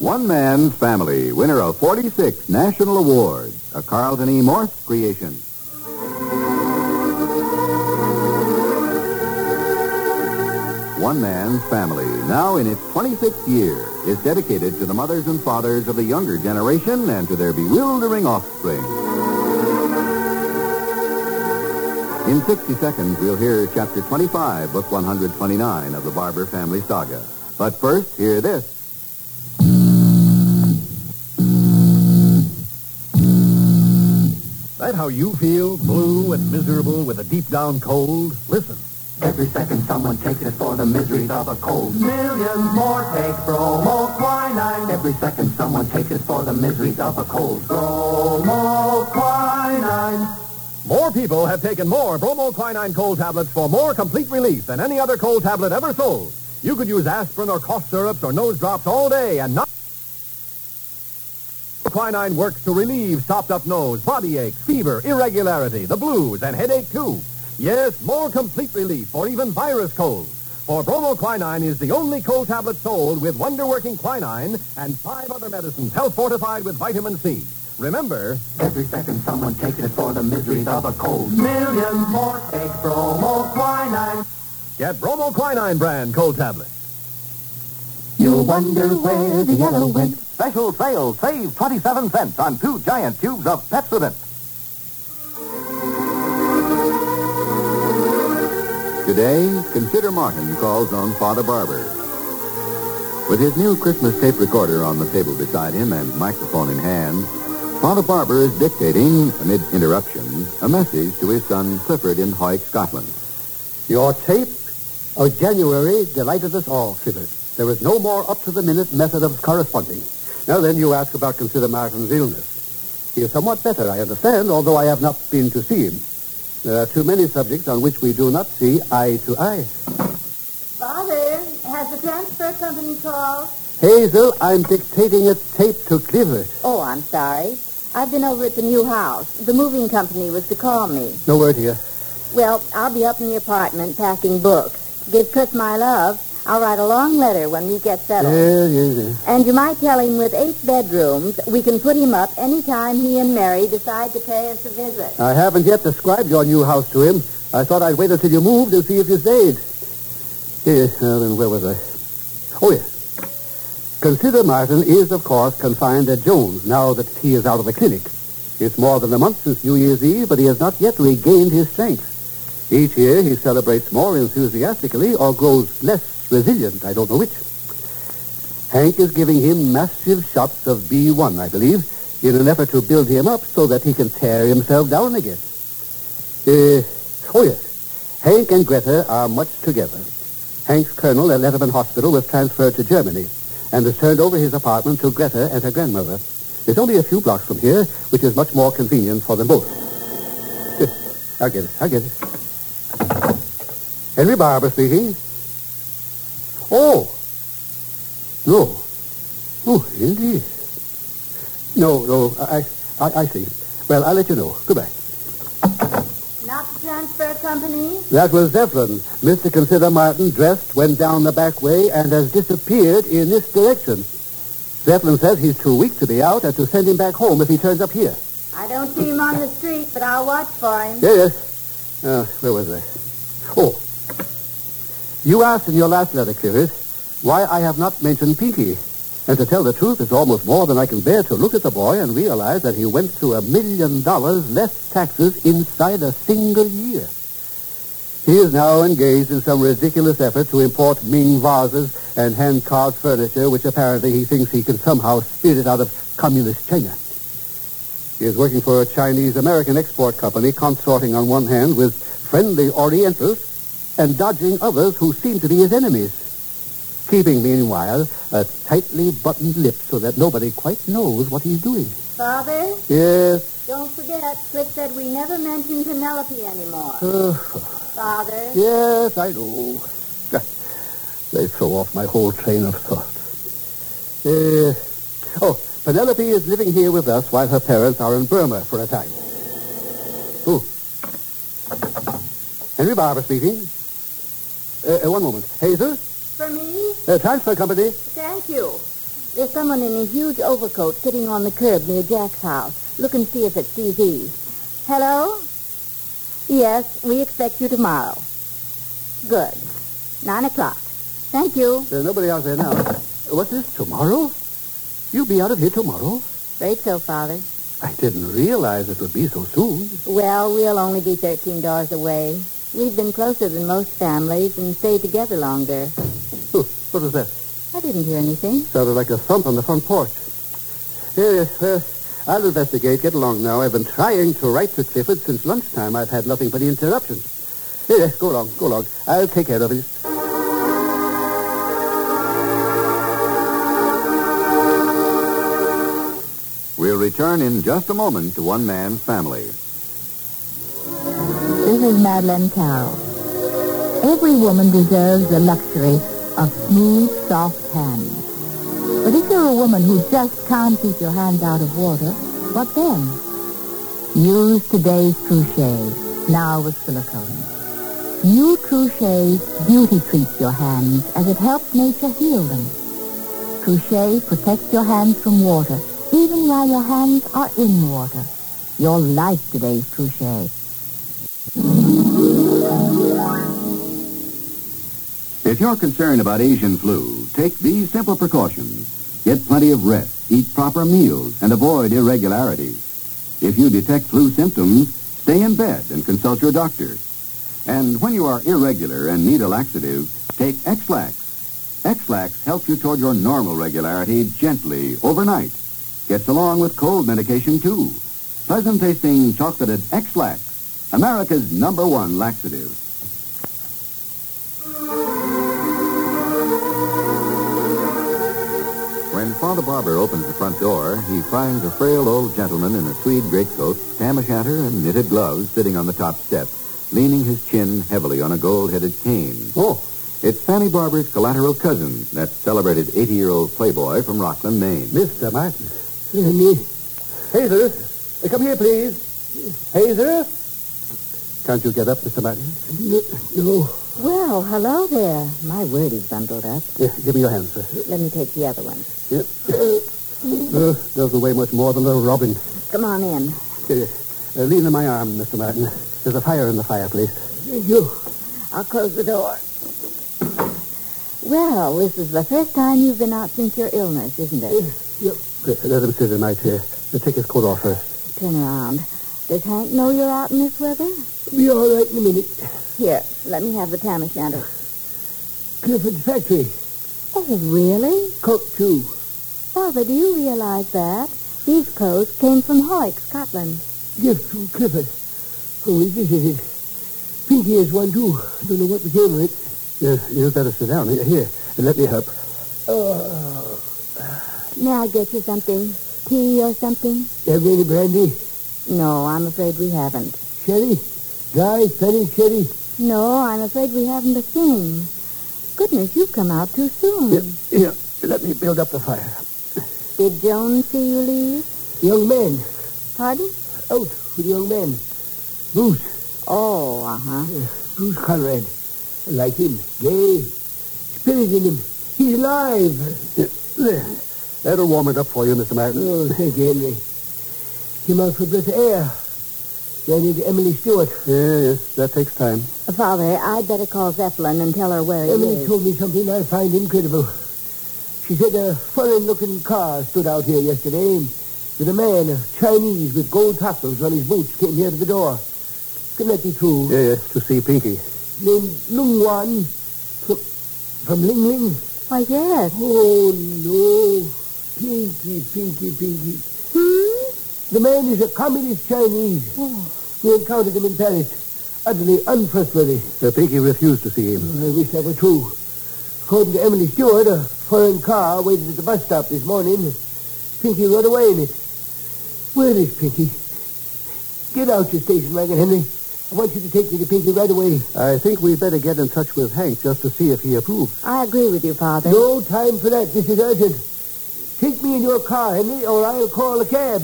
One Man's Family, winner of 46 national awards, a Carlton E. Morse creation. One Man's Family, now in its 26th year, is dedicated to the mothers and fathers of the younger generation and to their bewildering offspring. In 60 seconds, we'll hear Chapter 25, Book 129 of the Barber Family Saga. But first, hear this. That how you feel, blue and miserable with a deep-down cold? Listen. Every second someone takes it for the miseries of a cold. Millions more take bromoquinine. Every second someone takes it for the miseries of a cold. Bromoquinine. More people have taken more bromoquinine cold tablets for more complete relief than any other cold tablet ever sold. You could use aspirin or cough syrups or nose drops all day and not... Quinine works to relieve stopped-up nose, body aches, fever, irregularity, the blues, and headache, too. Yes, more complete relief for even virus colds. For bromoquinine is the only cold tablet sold with wonder-working quinine and 5 other medicines health-fortified with vitamin C. Remember... Every second someone takes it for the miseries of a cold. Millions more take bromoquinine. Get bromoquinine brand cold tablets. You'll wonder where the yellow went. Special sale, save 27 cents on 2 giant tubes of Pepsodent. Today, Consider Martin calls on Father Barber. With his new Christmas tape recorder on the table beside him and microphone in hand, Father Barber is dictating, amid interruptions, a message to his son Clifford in Hawick, Scotland. Your tape of January delighted us all, Clifford. There is no more up-to-the-minute method of corresponding. Now then, you ask about Consider Martin's illness. He is somewhat better, I understand, although I have not been to see him. There are too many subjects on which we do not see eye to eye. Father, has the transfer company called? Hazel, I'm dictating a tape to Clifford. Oh, I'm sorry. I've been over at the new house. The moving company was to call me. No word here. Well, I'll be up in the apartment packing books. Give Chris my love. I'll write a long letter when we get settled. Yeah. And you might tell him with 8 bedrooms, we can put him up any time he and Mary decide to pay us a visit. I haven't yet described your new house to him. I thought I'd wait until you moved and see if you stayed. Yes, then where was I? Oh, yes. Consider Martin is, of course, confined at Jones now that he is out of the clinic. It's more than a month since New Year's Eve, but he has not yet regained his strength. Each year he celebrates more enthusiastically or grows less resilient, I don't know which. Hank is giving him massive shots of B1, I believe, in an effort to build him up so that he can tear himself down again. Oh, yes. Hank and Greta are much together. Hank's colonel at Letterman Hospital was transferred to Germany and has turned over his apartment to Greta and her grandmother. It's only a few blocks from here, which is much more convenient for them both. I'll get it. Henry Barber speaking. Oh. No. Oh, indeed. No, I see. Well, I'll let you know. Goodbye. Not the transfer company? That was Zeppelin. Mr. Consider Martin dressed, went down the back way, and has disappeared in this direction. Zeppelin says he's too weak to be out and to send him back home if he turns up here. I don't see him on the street, but I'll watch for him. Yes. Where was I? Oh. You asked in your last letter, Clifford, why I have not mentioned Pinky. And to tell the truth, it's almost more than I can bear to look at the boy and realize that he went through $1 million less taxes inside a single year. He is now engaged in some ridiculous effort to import Ming vases and hand-carved furniture, which apparently he thinks he can somehow spirit out of communist China. He is working for a Chinese-American export company, consorting on one hand with friendly Orientals and dodging others who seem to be his enemies. Keeping, meanwhile, a tightly buttoned lip so that nobody quite knows what he's doing. Father? Yes? Don't forget, Cliff said we never mention Penelope anymore. Father? Yes, I know. They throw off my whole train of thought. Penelope is living here with us while her parents are in Burma for a time. Oh. Henry Barber speaking. One moment. Hazel? For me? Transfer company. Thank you. There's someone in a huge overcoat sitting on the curb near Jack's house. Look and see if it's CZ. Hello? Yes, we expect you tomorrow. Good. 9 o'clock. Thank you. There's nobody out there now. What's this, tomorrow? You'll be out of here tomorrow? Afraid so, Father. I didn't realize it would be so soon. Well, we'll only be 13 doors away. We've been closer than most families and stayed together longer. What was that? I didn't hear anything. Sounded like a thump on the front porch. I'll investigate. Get along now. I've been trying to write to Clifford since lunchtime. I've had nothing but interruptions. Here, go along. I'll take care of it. We'll return in just a moment to One Man's Family. This is Madeleine Carroll. Every woman deserves the luxury of smooth, soft hands. But if you're a woman who just can't keep your hands out of water, what then? Use today's Trouchet, now with silicone. New Trouchet beauty treats your hands as it helps nature heal them. Trouchet protects your hands from water, even while your hands are in water. You'll like today's Trouchet. If you're concerned about Asian flu, take these simple precautions. Get plenty of rest, eat proper meals, and avoid irregularities. If you detect flu symptoms, stay in bed and consult your doctor. And when you are irregular and need a laxative, take X-Lax. X-Lax helps you toward your normal regularity gently overnight. Gets along with cold medication, too. Pleasant-tasting chocolated X-Lax, America's #1 laxative. When Father Barber opens the front door, he finds a frail old gentleman in a tweed greatcoat, tam o' shanter, and knitted gloves sitting on the top step, leaning his chin heavily on a gold-headed cane. Oh. It's Fanny Barber's collateral cousin, that celebrated 80-year-old playboy from Rockland, Maine. Mr. Martin. Hazel, come here, please. Hazel? Can't you get up, Mr. Martin? No. Well, hello there. My word, he's bundled up. Give me your hand, sir. Let me take the other one. Doesn't weigh much more than a robin. Come on in. Lean on my arm, Mr. Martin. There's a fire in the fireplace. Thank you. I'll close the door. Well, this is the first time you've been out since your illness, isn't it? Yep. Let him sit in my chair. Take his coat off first. Turn around. Does Hank know you're out in this weather? Be all right in a minute. Here, let me have the tam o' shanter. Clifford's factory. Oh, really? Cook, too. Father, do you realize that? These clothes came from Hoyk, Scotland. Gift from Clifford. Oh, we visited. Pinky has one, too. I don't know what became of it. You better sit down. Here, let me help. May I get you something? Tea or something? Have any brandy? No, I'm afraid we haven't. Sherry? Dry, sunny sherry? No, I'm afraid we haven't a thing. Goodness, you've come out too soon. Here, let me build up the fire. Did Jones see you leave? Young man. Pardon? Out with the young man. Bruce. Oh, uh-huh. Bruce Conrad. I like him. Gay. Spirit in him. He's alive. There. That'll warm it up for you, Mr. Martin. Oh, thank you, Henry. Came out for a breath of air. Ran into Emily Stewart. Yes, that takes time. Father, I'd better call Zeppelin and tell her where he Emily is. told me something I find incredible. She said a foreign-looking car stood out here yesterday, and with a man, a Chinese with gold tassels on his boots, came here to the door. Can that be true? Yes, to see Pinky. Named Lung Wan from Ling Ling? Why, yes. Oh, no. Pinky. The man is a communist Chinese. Oh. We encountered him in Paris. Utterly untrustworthy. Pinky refused to see him. I wish that were true. According to Emily Stewart, a foreign car waited at the bus stop this morning. Pinky rode away in it. Where is Pinky? Get out your station wagon, Henry. I want you to take me to Pinky right away. I think we'd better get in touch with Hank just to see if he approves. I agree with you, Father. No time for that. This is urgent. Take me in your car, Henry, or I'll call a cab.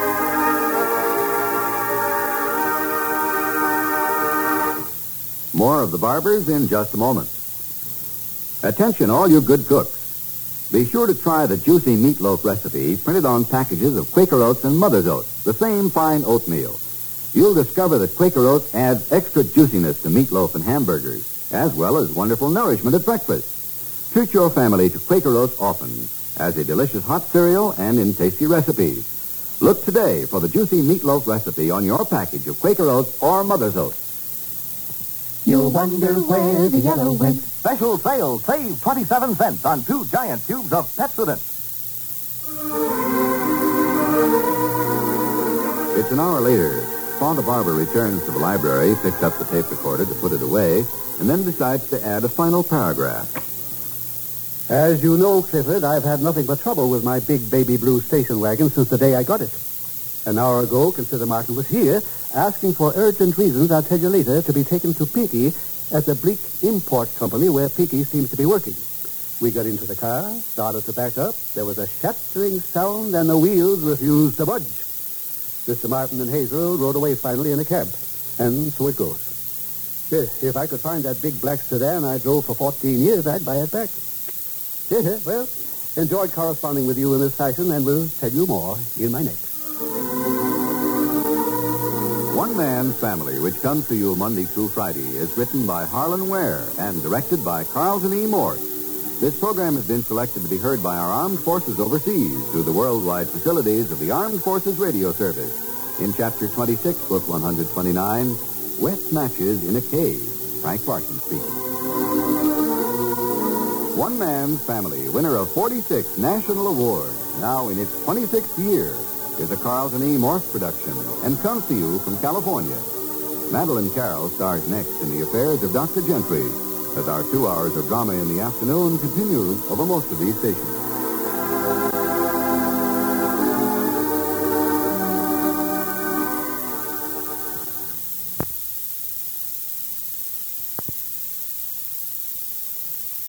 More more of the Barbers in just a moment. Attention, all you good cooks. Be sure to try the juicy meatloaf recipe printed on packages of Quaker Oats and Mother's Oats, the same fine oatmeal. You'll discover that Quaker Oats adds extra juiciness to meatloaf and hamburgers, as well as wonderful nourishment at breakfast. Treat your family to Quaker Oats often, as a delicious hot cereal and in tasty recipes. Look today for the juicy meatloaf recipe on your package of Quaker Oats or Mother's Oats. You'll wonder where the yellow went. Special sale. Save 27 cents on 2 giant tubes of Pepsodent. It's an hour later. Father Barber returns to the library, picks up the tape recorder to put it away, and then decides to add a final paragraph. As you know, Clifford, I've had nothing but trouble with my big baby blue station wagon since the day I got it. An hour ago, Consider Martin was here, asking for urgent reasons, I'll tell you later, to be taken to Pinky at the Bleak Import Company where Pinky seems to be working. We got into the car, started to back up. There was a shattering sound, and the wheels refused to budge. Mr. Martin and Hazel rode away finally in a cab. And so it goes. If I could find that big black sedan I drove for 14 years, I'd buy it back. Well, enjoyed corresponding with you in this fashion, and will tell you more in my next. One Man's Family, which comes to you Monday through Friday, is written by Harlan Ware and directed by Carlton E. Morse. This program has been selected to be heard by our armed forces overseas through the worldwide facilities of the Armed Forces Radio Service. In Chapter 26, Book 129, Wet Matches in a Cave. Frank Barton speaking. One Man's Family, winner of 46 national awards, now in its 26th year, is a Carlton E. Morse production and comes to you from California. Madeline Carroll stars next in The Affairs of Dr. Gentry, as our 2 hours of drama in the afternoon continues over most of these stations.